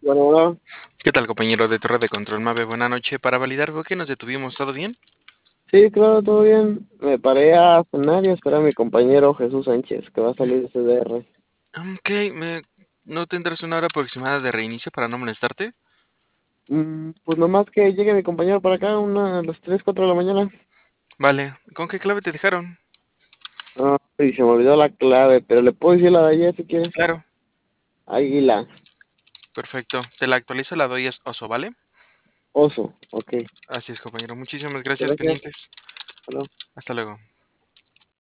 Bueno, bueno, ¿Qué tal, compañero de Torre de Control Mave? Buena noche. Para validar, ¿por qué nos detuvimos? ¿Todo bien? sí, claro, todo bien. Me paré a cenar y a esperar a mi compañero Jesús Sánchez, que va a salir de CDR. Ok, ¿no tendrás una hora aproximada de reinicio para no molestarte? Pues nomás que llegue mi compañero para acá, a las 3, 4 de la mañana. Vale, ¿con qué clave te dejaron? Y se me olvidó la clave, pero le puedo decir la de ayer si quiere. Claro, Águila, perfecto. Te la actualizo, la doy es oso, ¿vale? oso, ok. Así es, compañero. Muchísimas gracias, Gracias. pendientes. Hasta luego. Hasta luego.